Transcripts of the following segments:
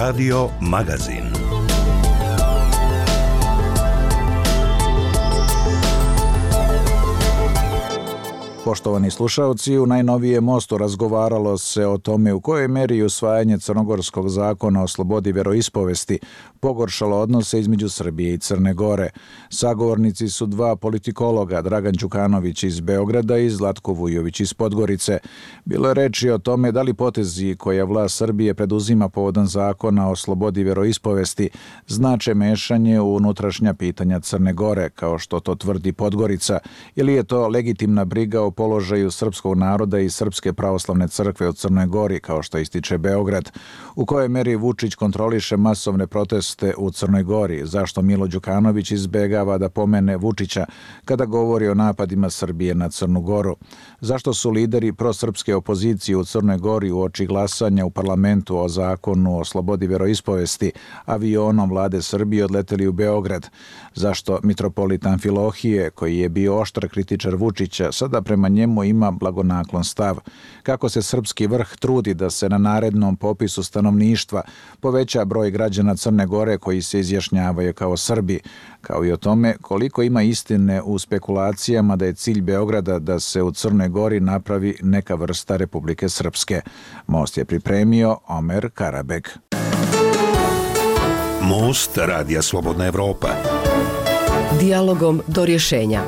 Radio Magazin. Poštovani slušaoci, u najnovijem Mostu razgovaralo se o tome u kojoj meri usvajanje crnogorskog zakona o slobodi vjeroispovesti pogoršalo odnose između Srbije i Crne Gore. Sagovornici su dva politikologa, Dragan Đukanović iz Beograda i Zlatko Vujović iz Podgorice. Bilo je reči o tome da li potezi koja vlast Srbije preduzima povodom zakona o slobodi vjeroispovesti znače mešanje u unutrašnja pitanja Crne Gore, kao što to tvrdi Podgorica, ili je to legitimna briga o položaju srpskog naroda i Srpske pravoslavne crkve u Crnoj Gori, kao što ističe Beograd. U kojoj meri Vučić kontroliše masovne proteste u Crnoj Gori? Zašto Milo Đukanović izbegava da pomene Vučića kada govori o napadima Srbije na Crnu Goru? Zašto su lideri prosrpske opozicije u Crnoj Gori uoči glasanja u parlamentu o zakonu o slobodi vjeroispovesti avionom vlade Srbije odleteli u Beograd? Zašto mitropolit Amfilohije, koji je bio oštar kritičar Vučića, sada prema njemu ima blagonaklon stav? Kako se srpski vrh trudi da se na narednom popisu stanovništva poveća broj građana Crne Gore koji se izjašnjavaju kao Srbi, kao i o tome koliko ima istine u spekulacijama da je cilj Beograda da se u Crnoj Gori napravi neka vrsta Republike Srpske. Most je pripremio Omer Karabeg. Most Radija Slobodna Evropa. Dijalogom do rješenja.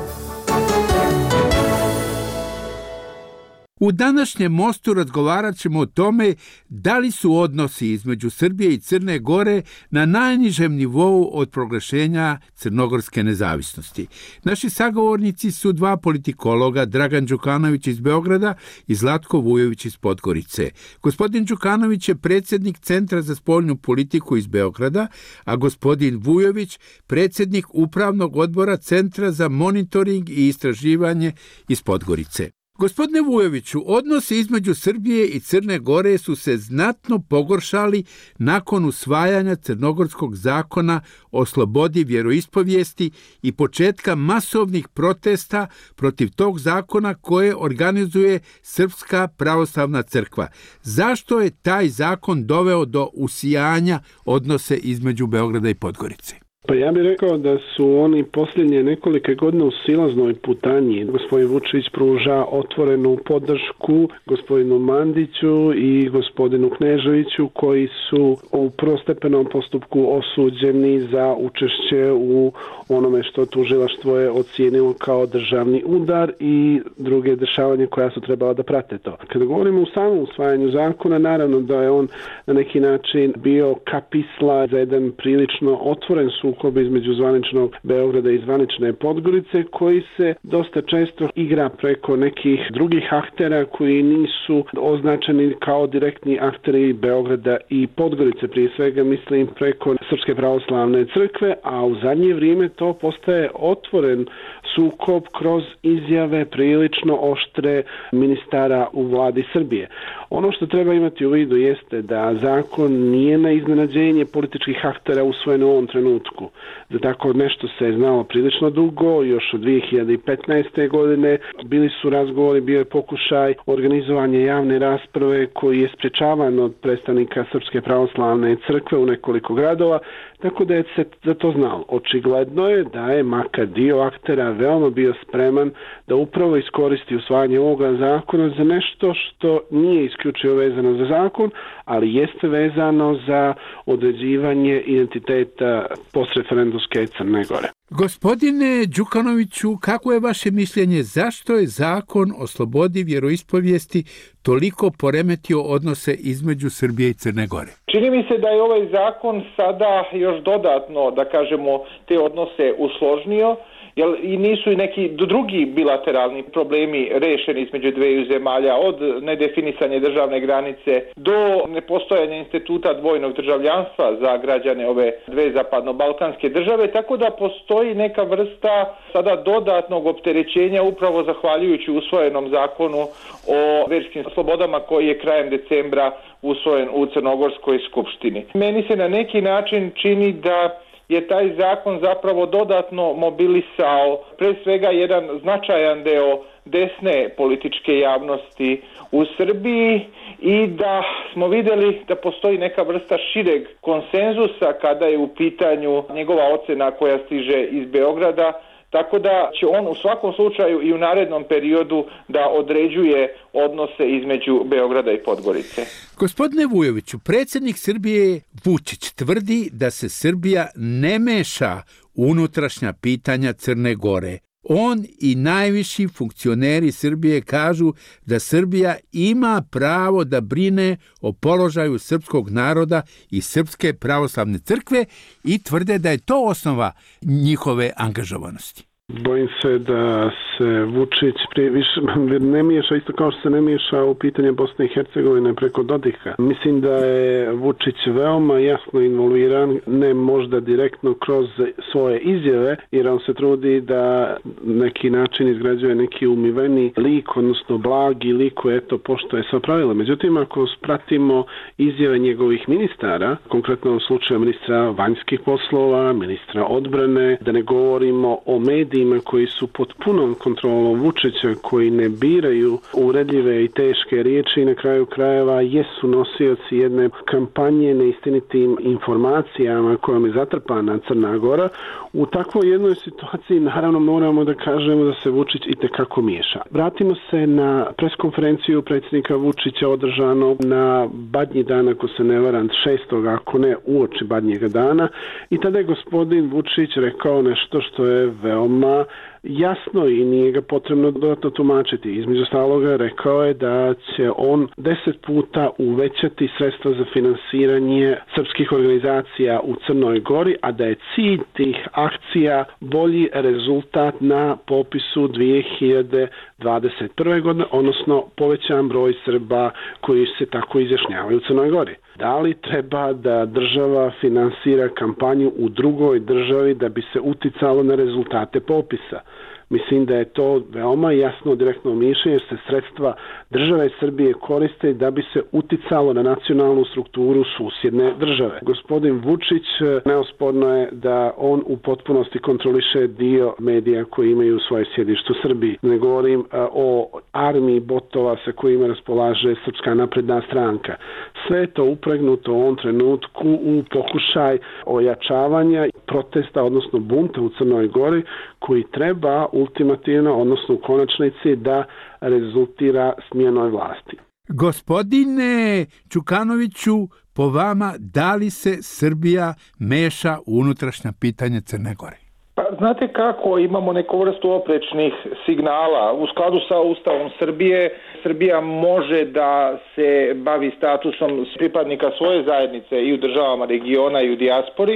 U današnjem Mostu razgovarat ćemo o tome da li su odnosi između Srbije i Crne Gore na najnižem nivou od proglašenja crnogorske nezavisnosti. Naši sagovornici su dva politikologa, Dragan Đukanović iz Beograda i Zlatko Vujović iz Podgorice. Gospodin Đukanović je predsjednik Centra za spoljnu politiku iz Beograda, a gospodin Vujović predsjednik Upravnog odbora Centra za monitoring i istraživanje iz Podgorice. Gospodine Vujoviću, odnosi između Srbije i Crne Gore su se znatno pogoršali nakon usvajanja crnogorskog zakona o slobodi vjeroispovijesti i početka masovnih protesta protiv tog zakona koje organizuje Srpska pravoslavna crkva. Zašto je taj zakon doveo do usijanja odnose između Beograda i Podgorice? Pa ja bih rekao da su oni posljednje nekolike godine u silaznoj putanji. Gospodin Vučić pruža otvorenu podršku gospodinu Mandiću i gospodinu Kneževiću, koji su u prvostepenom postupku osuđeni za učešće u onome što tužilaštvo je ocijenilo kao državni udar i druge dešavanje koja su trebala da prate to. Kada govorimo o samom usvajanju zakona, naravno da je on na neki način bio kapisla za jedan prilično otvoren sukob između zvaničnog Beograda i zvanične Podgorice, koji se dosta često igra preko nekih drugih aktera koji nisu označeni kao direktni akteri Beograda i Podgorice. Prije svega mislim preko Srpske pravoslavne crkve, a u zadnje vrijeme to postaje otvoren sukob kroz izjave prilično oštre ministara u vladi Srbije. Ono što treba imati u vidu jeste da zakon nije na iznenađenje političkih aktera usvojen u ovom trenutku. Za tako nešto se je znalo prilično dugo, još od 2015. godine. Bili su razgovori, bio je pokušaj organizovanja javne rasprave koji je sprečavan od predstavnika Srpske pravoslavne crkve u nekoliko gradova, tako da je se za to znalo. Očigledno je da je makar dio aktera veoma bio spreman da upravo iskoristi usvajanje ovoga zakona za nešto što nije isključivo vezano za zakon, ali jeste vezano za određivanje identiteta postreferendumske Crne Gore. Gospodine Đukanoviću, kako je vaše mišljenje, zašto je zakon o slobodi vjeroispovijesti toliko poremetio odnose između Srbije i Crne Gore? Čini mi se da je ovaj zakon sada još dodatno, da kažemo, te odnose usložnio, jer i nisu i neki drugi bilateralni problemi rešeni između dveju zemalja, od nedefinisanja državne granice do nepostojanja instituta dvojnog državljanstva za građane ove dve zapadno-balkanske države, tako da postoji neka vrsta sada dodatnog opterećenja upravo zahvaljujući usvojenom zakonu o verskim slobodama koji je krajem decembra usvojen u Crnogorskoj skupštini. Meni se na neki način čini da je taj zakon zapravo dodatno mobilisao pre svega jedan značajan deo desne političke javnosti u Srbiji i da smo vidjeli da postoji neka vrsta šireg konsenzusa kada je u pitanju njegova ocena koja stiže iz Beograda, tako da će on u svakom slučaju i u narednom periodu da određuje odnose između Beograda i Podgorice. Gospodine Vujoviću, predsjednik Srbije Vučić tvrdi da se Srbija ne meša u unutrašnja pitanja Crne Gore. On i najviši funkcioneri Srbije kažu da Srbija ima pravo da brine o položaju srpskog naroda i Srpske pravoslavne crkve i tvrde da je to osnova njihove angažovanosti. Bojim se da se Vučić prije više ne miješa, isto kao što se ne miješa u pitanje Bosne i Hercegovine preko Dodika. Mislim da je Vučić veoma jasno involviran, ne možda direktno kroz svoje izjave, jer on se trudi da neki način izgrađuje neki umiveni lik, odnosno blagi lik koji poštuje sva pravila. Međutim, ako pratimo izjave njegovih ministara, konkretno u slučaju ministra vanjskih poslova, ministra odbrane, da ne govorimo o medijima koji su pod punom kontrolom Vučića, koji ne biraju uvredljive i teške riječi i na kraju krajeva jesu nosioci jedne kampanje neistinitim informacijama kojom je zatrpana Crna Gora. U takvoj jednoj situaciji naravno moramo da kažemo da se Vučić itekako miješa. Vratimo se na preskonferenciju predsjednika Vučića održano na Badnji dan, ako se ne varam, 6. ako ne uoči Badnjega dana, i tada je gospodin Vučić rekao nešto što je veoma jasno i nije ga potrebno dodatno tumačiti. Između ostaloga rekao je da će on 10 puta uvećati sredstva za finansiranje srpskih organizacija u Crnoj Gori, a da je cilj tih akcija bolji rezultat na popisu 2021. godine, odnosno povećan broj Srba koji se tako izjašnjavaju u Crnoj Gori. Da li treba da država finansira kampanju u drugoj državi da bi se uticalo na rezultate popisa? Mislim da je to veoma jasno direktno mišljenje, jer se sredstva države Srbije koriste da bi se uticalo na nacionalnu strukturu susjedne države. Gospodin Vučić, neosporno je da on u potpunosti kontroliše dio medija koji imaju svoje sjedište u Srbiji. Ne govorim o armiji botova sa kojima raspolaže Srpska napredna stranka. Sve je to upregnuto u ovom trenutku u pokušaj ojačavanja protesta, odnosno bunta u Crnoj Gori, koji treba ultimativno, odnosno u konačnici, da rezultira smjenoj vlasti. Gospodine Čukanoviću, po vama, da li se Srbija meša u unutrašnja pitanja Crne Gore? Pa znate kako, imamo neku vrstu oprečnih signala. U skladu sa Ustavom Srbije, Srbija može da se bavi statusom pripadnika svoje zajednice i u državama regiona i u dijaspori,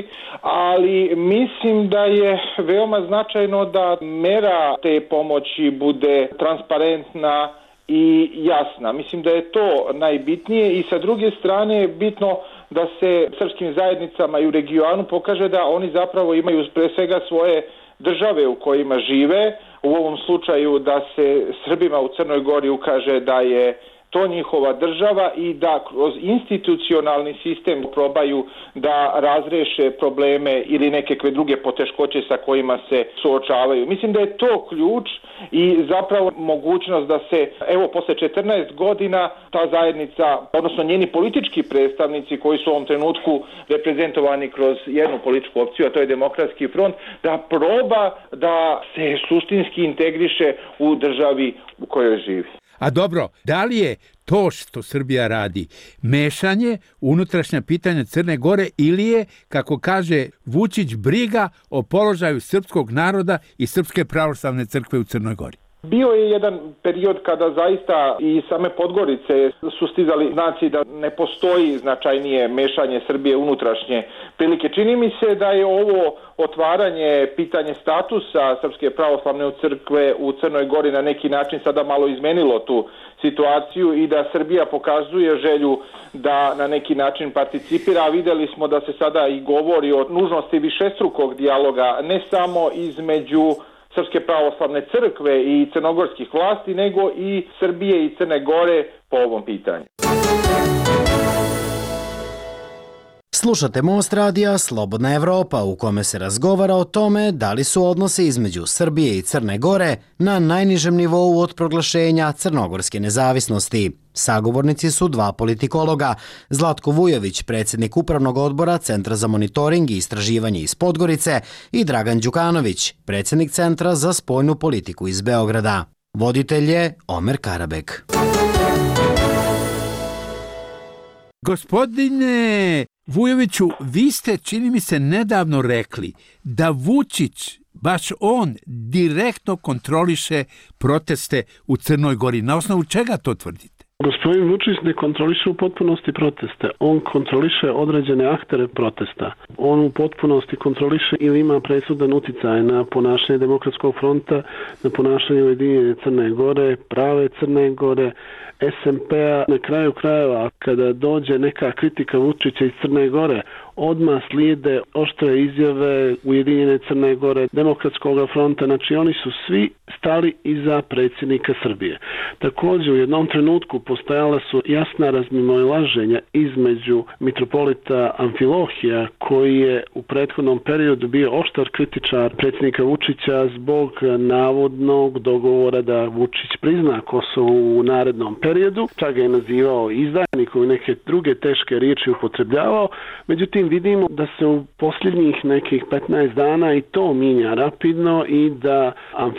ali mislim da je veoma značajno da mera te pomoći bude transparentna i jasna. Mislim da je to najbitnije i sa druge strane je bitno da se srpskim zajednicama i u regionu pokaže da oni zapravo imaju pre svega svoje države u kojima žive. U ovom slučaju da se Srbima u Crnoj Gori ukaže da je to njihova država i da kroz institucionalni sistem probaju da razreše probleme ili nekakve druge poteškoće sa kojima se suočavaju. Mislim da je to ključ i zapravo mogućnost da se, evo, posle 14 godina ta zajednica, odnosno njeni politički predstavnici koji su u ovom trenutku reprezentovani kroz jednu političku opciju, a to je Demokratski front, da proba da se suštinski integriše u državi u kojoj živi. A dobro, da li je to što Srbija radi mešanje u unutrašnja pitanja Crne Gore ili je, kako kaže Vučić, briga o položaju srpskog naroda i Srpske pravoslavne crkve u Crnoj Gori? Bio je jedan period kada zaista i same Podgorice su stizali znaci da ne postoji značajnije mešanje Srbije unutrašnje prilike. Čini mi se da je ovo otvaranje pitanje statusa Srpske pravoslavne crkve u Crnoj Gori na neki način sada malo izmenilo tu situaciju i da Srbija pokazuje želju da na neki način participira. A videli smo da se sada i govori o nužnosti višestrukog dijaloga, ne samo između Srpske pravoslavne crkve i crnogorskih vlasti, nego i Srbije i Crne Gore po ovom pitanju. Slušate Most radija Slobodna Evropa, u kome se razgovara o tome da li su odnosi između Srbije i Crne Gore na najnižem nivou od proglašenja crnogorske nezavisnosti. Sagovornici su dva politikologa, Zlatko Vujović, predsjednik Upravnog odbora Centra za monitoring i istraživanje iz Podgorice, i Dragan Đukanović, predsjednik Centra za spoljnu politiku iz Beograda. Voditelj je Omer Karabek. Gospodine Vujoviću, vi ste, čini mi se, nedavno rekli da Vučić, baš on, direktno kontroliše proteste u Crnoj Gori. Na osnovu čega to tvrdite? Gospodin Vučić ne kontroliše u potpunosti proteste. On kontroliše određene aktere protesta. On u potpunosti kontroliše ili ima presudan uticaj na ponašanje Demokratskog fronta, na ponašanje Ujedinjene Crne Gore, Prave Crne Gore, SMP-a. Na kraju krajeva, kada dođe neka kritika Vučića iz Crne Gore, odmah slijede oštre izjave Ujedinjene Crne Gore, Demokratskog fronta, znači oni su svi stali iza predsjednika Srbije. Također u jednom trenutku postojala su jasna razmimoilaženja između mitropolita Amfilohija, koji je u prethodnom periodu bio oštar kritičar predsjednika Vučića zbog navodnog dogovora da Vučić prizna Kosovo u narednom periodu. Čak ga je nazivao izdajnikom i neke druge teške riječi upotrebljavao. Međutim, vidimo da se u posljednjih nekih 15 dana i to mijenja rapidno i da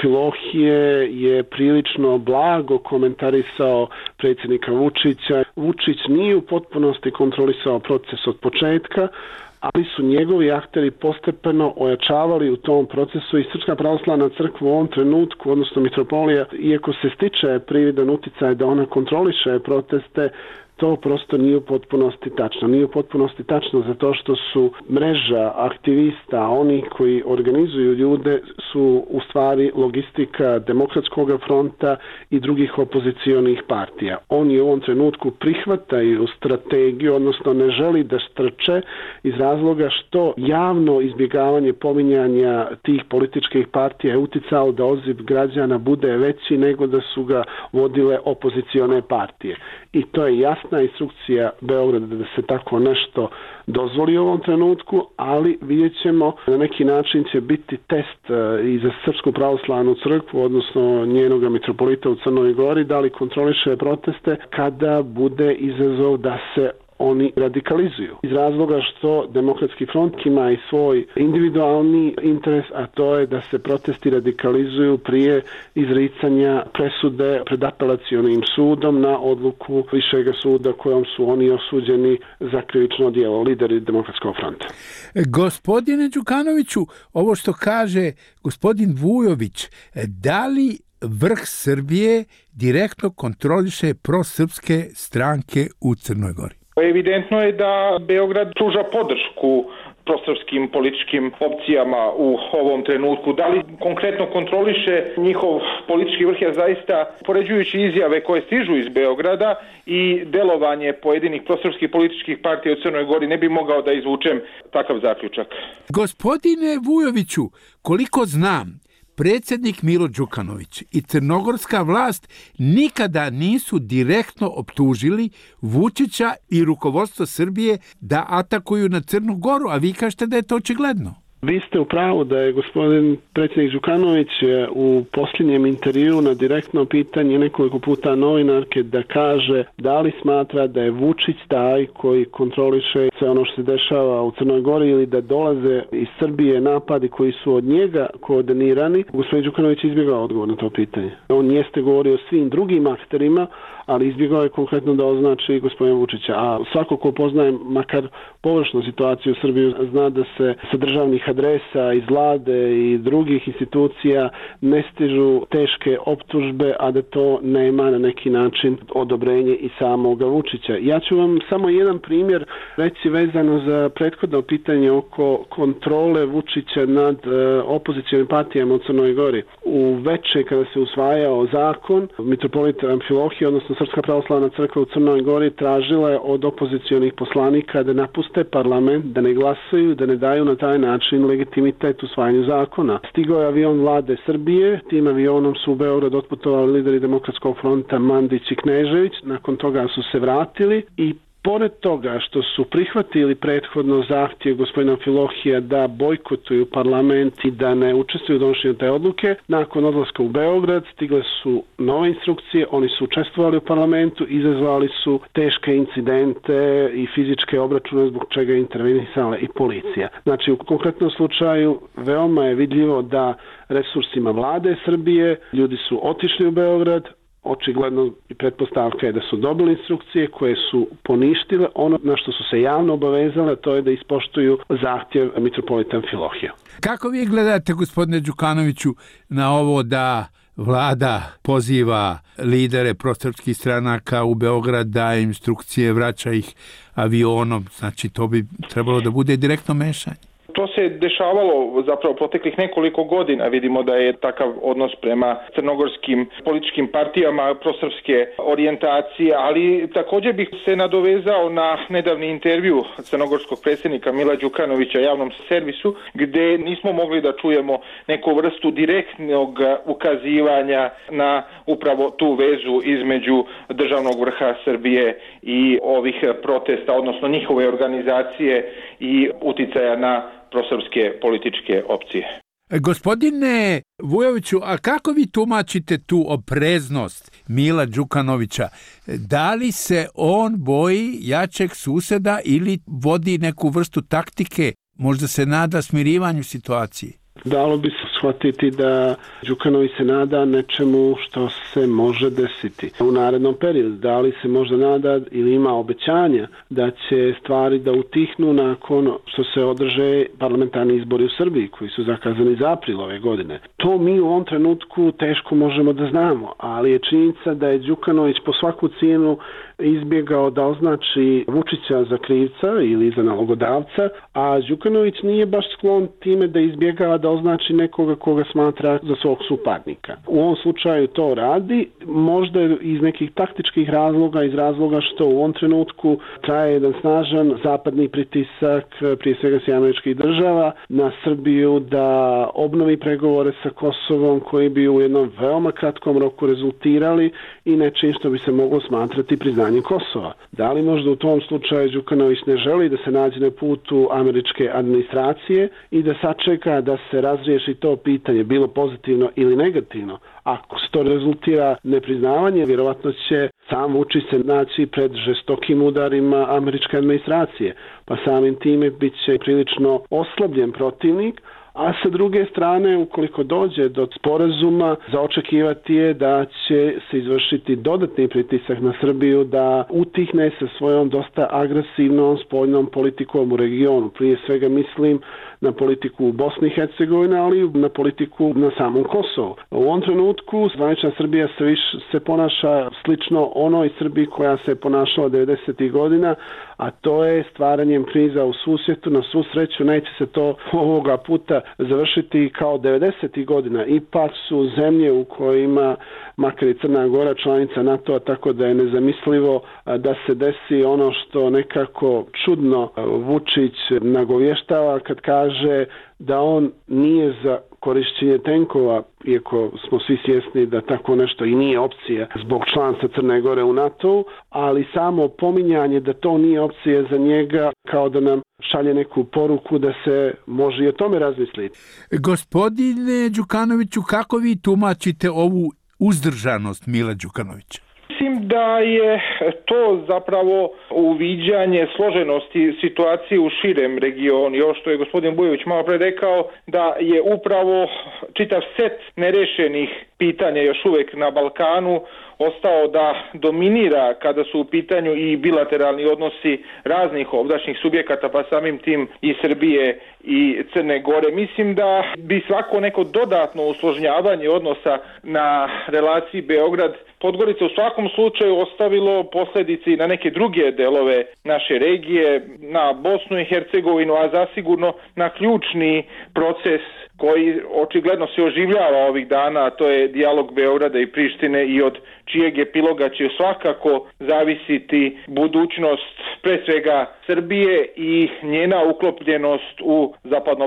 Amfilohije je prilično blago komentarisao predsjednika Vučića. Vučić nije u potpunosti kontrolisao proces od početka, ali su njegovi akteri postepeno ojačavali u tom procesu i Srpska pravoslavna crkva u ovom trenutku, odnosno mitropolija, iako se stiče prividan uticaj da ona kontroliše proteste, to prosto nije u potpunosti tačno. Nije u potpunosti tačno zato što su mreža aktivista, oni koji organizuju ljude, su u stvari logistika Demokratskog fronta i drugih opozicionih partija. Oni u ovom trenutku prihvataju strategiju, odnosno ne želi da strče iz razloga što javno izbjegavanje pominjanja tih političkih partija je uticalo da odziv građana bude veći nego da su ga vodile opozicione partije. I to je jasna instrukcija Beograda da se tako nešto dozvoli u ovom trenutku, ali vidjet ćemo, na neki način će biti test i za Srpsku pravoslavnu crkvu, odnosno njenog mitropolita u Crnoj Gori, da li kontroliše proteste kada bude izazov da se oni radikalizuju. Iz razloga što Demokratski front ima i svoj individualni interes, a to je da se protesti radikalizuju prije izricanja presude pred apelacionim sudom na odluku višega suda kojom su oni osuđeni za krivično djelo, lideri Demokratskog fronta. Gospodine Đukanoviću, ovo što kaže gospodin Vujović, da li vrh Srbije direktno kontroliše prosrpske stranke u Crnoj Gori? Evidentno je da Beograd pruža podršku prosrpskim političkim opcijama u ovom trenutku. Da li konkretno kontroliše njihov politički vrh, je zaista, poređujući izjave koje stižu iz Beograda i delovanje pojedinih prosrpskih političkih partija u Crnoj Gori, ne bi mogao da izvučem takav zaključak. Gospodine Vujoviću, koliko znam, predsjednik Milo Đukanović i crnogorska vlast nikada nisu direktno optužili Vučića i rukovodstvo Srbije da atakuju na Crnu Goru, a vi kažete da je to očigledno. Vi ste u pravu da je gospodin predsjednik Đukanović u posljednjem intervjuu na direktno pitanje nekoliko puta novinarke da kaže da li smatra da je Vučić taj koji kontroliše sve ono što se dešava u Crnoj Gori ili da dolaze iz Srbije napadi koji su od njega koordinirani. Gospodin Đukanović izbjegao odgovor na to pitanje. On jeste govorio o svim drugim akterima, ali izbjegao je konkretno da označi gospodina Vučića. A svako ko poznaje makar površnu situaciju u Srbiji zna da se sa državnih adresa iz vlade i drugih institucija ne stižu teške optužbe, a da to nema na neki način odobrenje i samoga Vučića. Ja ću vam samo jedan primjer reći vezano za prethodno pitanje oko kontrole Vučića nad opozicionim partijama u Crnoj Gori. U veče kada se usvajao zakon, mitropolit Amfilohije, odnosno Srpska pravoslavna crkva u Crnoj Gori, tražila je od opozicionih poslanika da napuste parlament, da ne glasaju, da ne daju na taj način legitimitet usvajanju zakona. Stigao je avion vlade Srbije, tim avionom su u Beograd otputovali lideri Demokratskog fronta Mandić i Knežević, nakon toga su se vratili i pored toga što su prihvatili prethodno zahtjev gospodina Amfilohija da bojkotuju parlament i da ne učestvuju u donošenju te odluke, nakon odlaska u Beograd stigle su nove instrukcije, oni su učestvovali u parlamentu, izazvali su teške incidente i fizičke obračune zbog čega je intervenisala i policija. Znači, u konkretnom slučaju veoma je vidljivo da resursima vlade Srbije ljudi su otišli u Beograd, očigledno i pretpostavka je da su dobili instrukcije koje su poništile ono na što su se javno obavezale, to je da ispoštuju zahtjev mitropolita Amfilohija. Kako vi gledate, gospodine Đukanoviću, na ovo da vlada poziva lidere prosrpskih stranaka u Beograd, daje instrukcije, vraća ih avionom, znači to bi trebalo da bude direktno mešanje? To se dešavalo zapravo proteklih nekoliko godina. Vidimo da je takav odnos prema crnogorskim političkim partijama prosrpske orijentacije, ali također bih se nadovezao na nedavni intervju crnogorskog predsjednika Mila Đukanovića javnom servisu, gdje nismo mogli da čujemo neku vrstu direktnog ukazivanja na upravo tu vezu između državnog vrha Srbije i ovih protesta, odnosno njihove organizacije i uticaja na prosrpske političke opcije. Gospodine Vujoviću, a kako vi tumačite tu opreznost Mila Đukanovića? Da li se on boji jačeg suseda ili vodi neku vrstu taktike, možda se nada smirivanju situacije? Dalo bi se shvatiti da Đukanović se nada nečemu što se može desiti u narednom periodu. Da li se možda nada ili ima obećanja da će stvari da utihnu nakon što se održe parlamentarni izbori u Srbiji koji su zakazani za april ove godine. To mi u ovom trenutku teško možemo da znamo, ali je činjenica da je Đukanović po svaku cijenu izbjegao da označi Vučića za krivca ili za nalogodavca, a Đukanović nije baš sklon time da izbjegava da označi nekoga koga smatra za svog suparnika. U ovom slučaju to radi, možda iz nekih taktičkih razloga, iz razloga što u ovom trenutku traje jedan snažan zapadni pritisak, prije svega Sjedinjenih Država, na Srbiju da obnovi pregovore sa Kosovom koji bi u jednom veoma kratkom roku rezultirali i nečim što bi se moglo smatrati priznanjem Kosova. Da li možda u tom slučaju Đukanović ne želi da se nađe na putu američke administracije i da sačeka da se razriješi to pitanje, bilo pozitivno ili negativno? Ako se to rezultira nepriznavanje, vjerovatno će sam Vučić se naći pred žestokim udarima američke administracije, pa samim time bit će prilično oslabljen protivnik, a sa druge strane, ukoliko dođe do sporazuma, za očekivati je da će se izvršiti dodatni pritisak na Srbiju da utihne sa svojom dosta agresivnom spoljnom politikom u regionu. Prije svega mislim na politiku u Bosni i Hercegovini, ali i na politiku na samom Kosovu. U ovom trenutku zvanična Srbija se ponaša slično onoj Srbiji koja se ponašala 90. godina, a to je stvaranjem kriza u susjetu. Na svu sreću neće se to ovoga puta završiti kao 90. godina. Ipak su zemlje u kojima, makar i Crna Gora, članica NATO-a, tako da je nezamislivo da se desi ono što nekako čudno Vučić nagovještava kad kaže da on nije za korišćenje tenkova, iako smo svi svjesni da tako nešto i nije opcija zbog članstva Crne Gore u NATO-u, ali samo pominjanje da to nije opcija za njega kao da nam šalje neku poruku da se može i o tome razmisliti. Gospodine Đukanoviću, kako vi tumačite ovu uzdržanost Mila Đukanovića? Mislim da je to zapravo uviđanje složenosti situacije u širem regionu. I ovo što je gospodin Bujović malo pre rekao, da je upravo čitav set nerešenih pitanja još uvijek na Balkanu ostao da dominira kada su u pitanju i bilateralni odnosi raznih ovdašnjih subjekata, pa samim tim i Srbije i Crne Gore. Mislim da bi svako neko dodatno usložnjavanje odnosa na relaciji Beograd-Podgorica u svakom slučaju ostavilo posljedice i na neke druge delove naše regije, na Bosnu i Hercegovinu, a zasigurno na ključni proces koji očigledno se oživljava ovih dana, a to je dijalog Beograda i Prištine i od čijeg epiloga će svakako zavisiti budućnost pre svega Srbije i njena uklopljenost u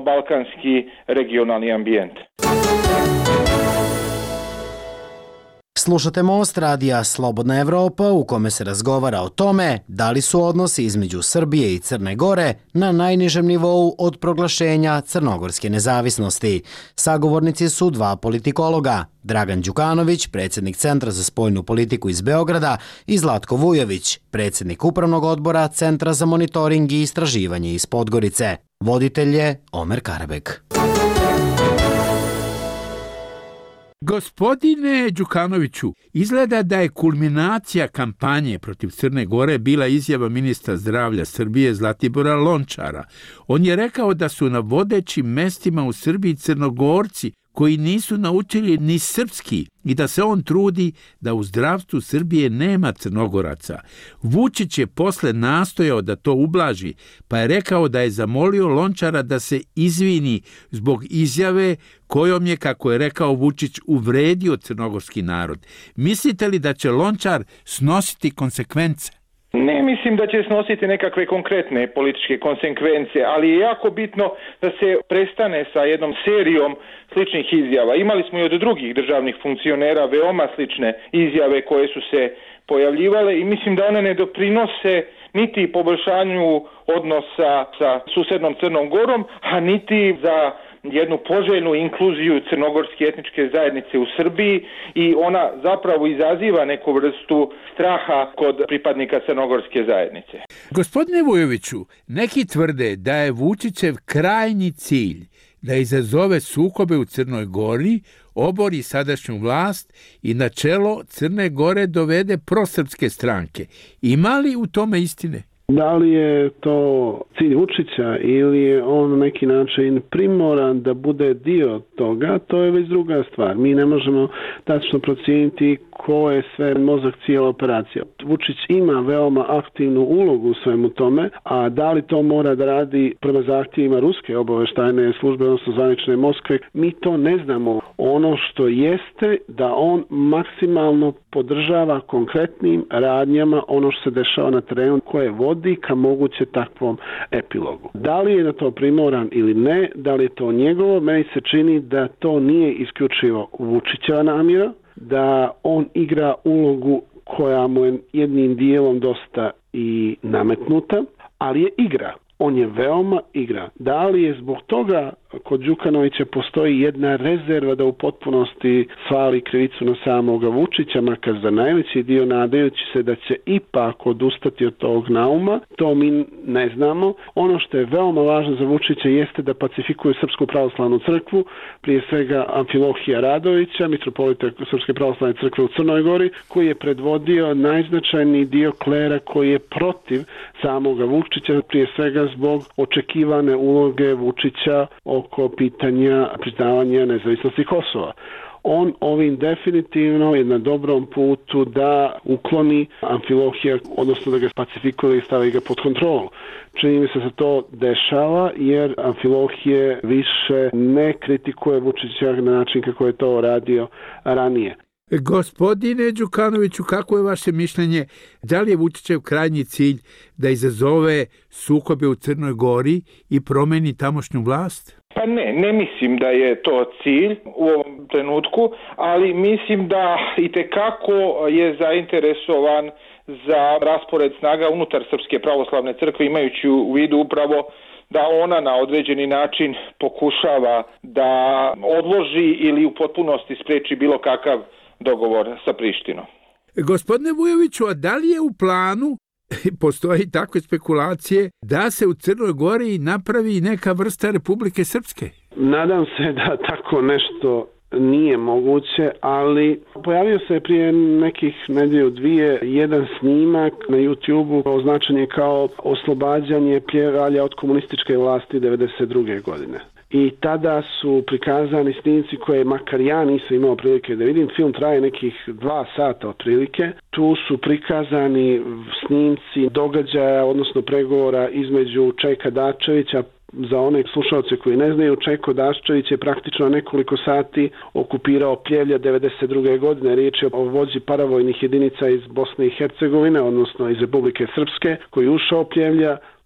zapadnobalkanski regionalni ambijent. Slušate Most radija Slobodna Evropa u kome se razgovara o tome da li su odnosi između Srbije i Crne Gore na najnižem nivou od proglašenja crnogorske nezavisnosti. Sagovornici su dva politikologa, Dragan Đukanović, predsjednik Centra za spoljnu politiku iz Beograda, i Zlatko Vujović, predsjednik Upravnog odbora Centra za monitoring i istraživanje iz Podgorice. Voditelj je Omer Karabek. Gospodine Đukanoviću, izgleda da je kulminacija kampanje protiv Crne Gore bila izjava ministra zdravlja Srbije Zlatibora Lončara. On je rekao da su na vodećim mestima u Srbiji Crnogorci koji nisu naučili ni srpski i da se on trudi da u zdravstvu Srbije nema Crnogoraca. Vučić je posle nastojao da to ublaži, pa je rekao da je zamolio Lončara da se izvini zbog izjave kojom je, kako je rekao Vučić, uvredio crnogorski narod. Mislite li da će Lončar snositi konsekvence? Ne mislim da će snositi nekakve konkretne političke konsekvence, ali je jako bitno da se prestane sa jednom serijom sličnih izjava. Imali smo i od drugih državnih funkcionera veoma slične izjave koje su se pojavljivale i mislim da one ne doprinose niti poboljšanju odnosa sa susednom Crnom Gorom, a niti za jednu poželjnu inkluziju crnogorske etničke zajednice u Srbiji i ona zapravo izaziva neku vrstu straha kod pripadnika crnogorske zajednice. Gospodine Vujoviću, neki tvrde da je Vučićev krajnji cilj da izazove sukobe u Crnoj Gori, obori sadašnju vlast i na čelo Crne Gore dovede prosrpske stranke. Ima li u tome istine? Da li je to cilj Vučića ili je on na neki način primoran da bude dio toga, to je već druga stvar. Mi ne možemo tačno procijeniti ko je sve mozak cijela operacija. Vučić ima veoma aktivnu ulogu u svemu tome, a da li to mora da radi prema zahtjevima ruske obavještajne službe, odnosno zvanične Moskve, mi to ne znamo. Ono što jeste da on maksimalno podržava konkretnim radnjama ono što se dešava na terenu koje vodi ka moguće takvom epilogu. Da li je na to primoran ili ne, da li je to njegovo, meni se čini da to nije isključivo Vučićeva namjera, da on igra ulogu koja mu je jednim dijelom dosta i nametnuta, ali je igra. On je veoma igra. Da li je zbog toga kod Đukanovića postoji jedna rezerva da u potpunosti svali krivicu na samoga Vučića, makar za najveći dio nadajući se da će ipak odustati od tog nauma, to mi ne znamo. Ono što je veoma važno za Vučića jeste da pacifikuje Srpsku pravoslavnu crkvu, prije svega Amfilohija Radovića, mitropolita Srpske pravoslavne crkve u Crnoj Gori, koji je predvodio najznačajniji dio klera koji je protiv samoga Vučića, prije svega zbog očekivane uloge Vučića oko pitanja priznavanja nezavisnosti Kosova. On ovim definitivno je na dobrom putu da ukloni Amfilohija, odnosno da ga pacifikuje i stavi ga pod kontrolu. Čini mi se da to dešava jer Amfilohije više ne kritikuje Vučića na način kako je to radio ranije. Gospodine Đukanoviću, kako je vaše mišljenje? Da li je Vučićev krajnji cilj da izazove sukobe u Crnoj Gori i promeni tamošnju vlast? Pa ne mislim da je to cilj u ovom trenutku, ali mislim da itekako je zainteresovan za raspored snaga unutar Srpske pravoslavne crkve, imajući u vidu upravo da ona na određeni način pokušava da odloži ili u potpunosti spreči bilo kakav dogovor sa Prištinom. Gospodine Vujoviću, a da li je u planu, postoji takve spekulacije, da se u Crnoj Gori napravi neka vrsta Republike Srpske? Nadam se da tako nešto nije moguće, ali pojavio se prije nekih nedjelju dvije jedan snimak na YouTube-u označen je kao oslobađanje Pljevalja od komunističke vlasti 1992. godine. I tada su prikazani snimci koje makar ja nisam imao prilike da vidim. Film traje nekih 2 sata otprilike. Tu su prikazani snimci događaja, odnosno pregovora između Čeka Dačevića. Za one slušalce koji ne znaju, Čeko Daščević je praktično nekoliko sati okupirao Pljevlja 1992. godine. Riječ je o vođi paravojnih jedinica iz Bosne i Hercegovine, odnosno iz Republike Srpske, koji je ušao Pljevlja,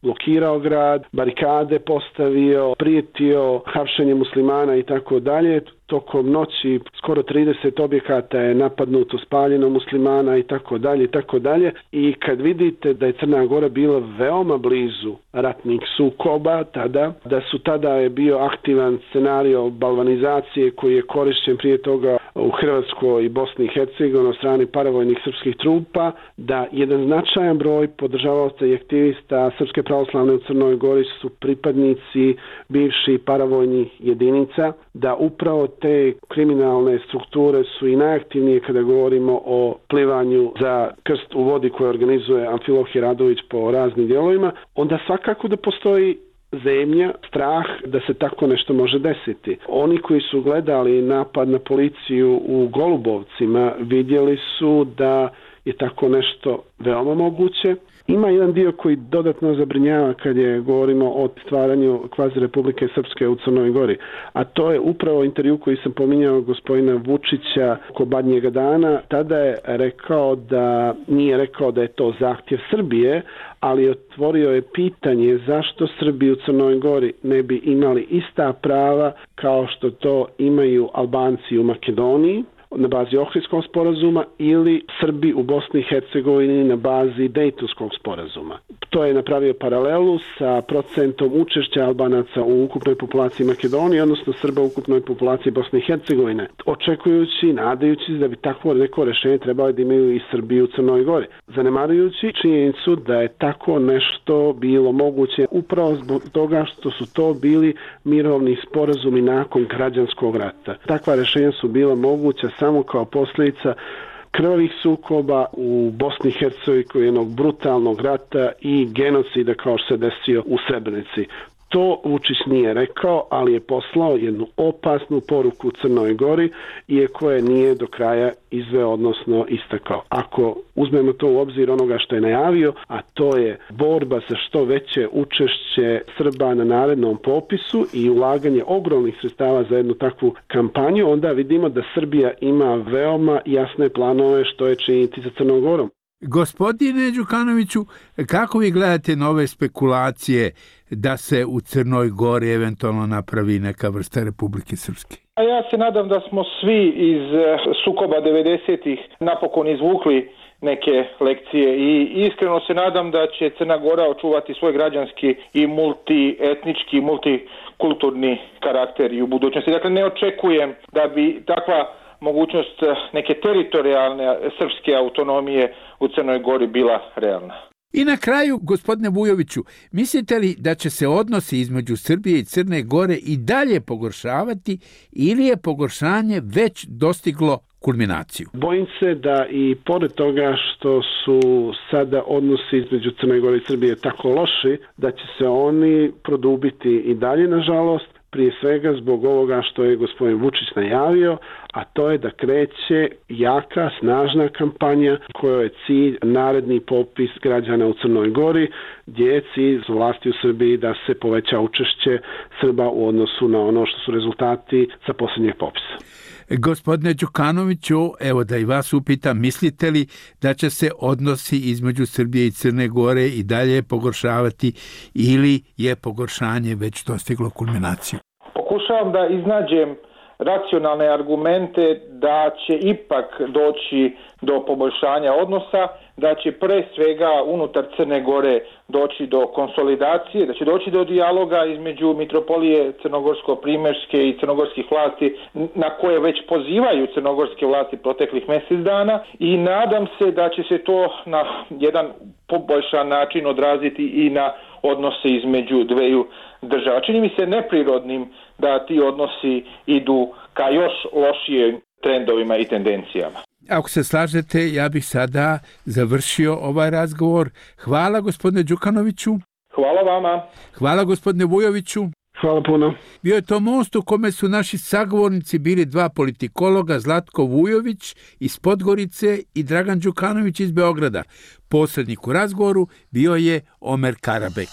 blokirao grad, barikade postavio, prijetio hapšenje muslimana i tako dalje. Tokom noći skoro 30 objekata je napadnuto, spaljeno muslimana i tako dalje i tako dalje. I kad vidite da je Crna Gora bila veoma blizu ratnih sukoba tada, da su tada je bio aktivan scenario balvanizacije koji je korišćen prije toga u Hrvatskoj i Bosni i Hercegovini od strane paravojnih srpskih trupa, da jedan značajan broj podržavaoca i aktivista Srpske pravoslavne u Crnoj Gori su pripadnici bivših paravojnih jedinica, da upravo te kriminalne strukture su i najaktivnije kada govorimo o plivanju za krst u vodi koje organizuje Amfilohije Radović po raznim dijelovima, onda svakako da postoji zemlja, strah da se tako nešto može desiti. Oni koji su gledali napad na policiju u Golubovcima vidjeli su da je tako nešto veoma moguće. Ima jedan dio koji dodatno zabrinjava kad je govorimo o stvaranju kvazi Republike Srpske u Crnoj Gori, a to je upravo intervju koji sam pominjao gospodina Vučića oko Badnjega dana. Tada je rekao da, nije rekao da je to zahtjev Srbije, ali otvorio je pitanje zašto Srbi u Crnoj Gori ne bi imali ista prava kao što to imaju Albanci u Makedoniji na bazi Ohridskog sporazuma ili Srbi u Bosni i Hercegovini na bazi Dejtonskog sporazuma. To je napravio paralelu sa procentom učešća Albanaca u ukupnoj populaciji Makedonije, odnosno Srba u ukupnoj populaciji Bosne i Hercegovine, očekujući, nadajući da bi takvo neko rešenje trebalo da imaju i Srbi u Crnoj Gori, zanemarujući činjenicu da je tako nešto bilo moguće upravo zbog toga što su to bili mirovni sporazumi nakon građanskog rata. Takva rešenja su bila moguća samo kao posljedica krvavih sukoba u Bosni i Hercegovini, jednog brutalnog rata i genocida kao što se desio u Srebrenici. To Vučić nije rekao, ali je poslao jednu opasnu poruku Crnoj Gori, iako je nije do kraja izveo, odnosno istakao. Ako uzmemo to u obzir onoga što je najavio, a to je borba za što veće učešće Srba na narednom popisu i ulaganje ogromnih sredstava za jednu takvu kampanju, onda vidimo da Srbija ima veoma jasne planove što je činiti sa Crnom Gorom. Gospodine Đukanoviću, kako vi gledate nove spekulacije da se u Crnoj Gori eventualno napravi neka vrsta Republike Srpske? A ja se nadam da smo svi iz sukoba 90-ih napokon izvukli neke lekcije i iskreno se nadam da će Crna Gora očuvati svoj građanski i multietnički, multikulturni karakter i u budućnosti. Dakle, ne očekujem da bi takva mogućnost neke teritorijalne srpske autonomije u Crnoj Gori bila realna. I na kraju, gospodine Vujoviću, mislite li da će se odnosi između Srbije i Crne Gore i dalje pogoršavati ili je pogoršanje već dostiglo kulminaciju? Bojim se da i pored toga što su sada odnosi između Crne Gore i Srbije tako loši, da će se oni produbiti i dalje, nažalost, prije svega zbog ovoga što je gospodin Vučić najavio, a to je da kreće jaka, snažna kampanja kojoj je cilj naredni popis građana u Crnoj Gori, gdje je cilj vlasti u Srbiji da se poveća učešće Srba u odnosu na ono što su rezultati sa posljednjeg popisa. Gospodine Đukanoviću, evo da i vas upitam, mislite li da će se odnosi između Srbije i Crne Gore i dalje pogoršavati ili je pogoršanje već dostiglo kulminaciju? Pokušavam da iznađem racionalne argumente da će ipak doći do poboljšanja odnosa, da će pre svega unutar Crne Gore doći do konsolidacije, da će doći do dijaloga između mitropolije crnogorsko-primerske i crnogorskih vlasti na koje već pozivaju crnogorske vlasti proteklih mjesec dana i nadam se da će se to na jedan poboljšan način odraziti i na odnose između dveju država. Čini mi se neprirodnim da ti odnosi idu ka još lošijim trendovima i tendencijama. Ako se slažete, ja bih sada završio ovaj razgovor. Hvala gospodine Đukanoviću. Hvala vama. Hvala gospodine Vujoviću. Hvala puno. Bio je to most u kome su naši sagovornici bili dva politikologa, Zlatko Vujović iz Podgorice i Dragan Đukanović iz Beograda. Posrednik u razgovoru bio je Omer Karabek.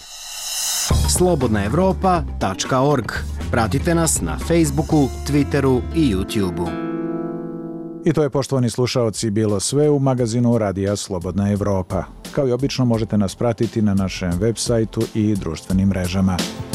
Slobodnaevropa.org. Pratite nas na Facebooku, Twitteru i YouTubeu. I to je, poštovani slušaoci, bilo sve u magazinu Radija Slobodna Evropa. Kao i obično možete nas pratiti na našem web sajtu i društvenim mrežama.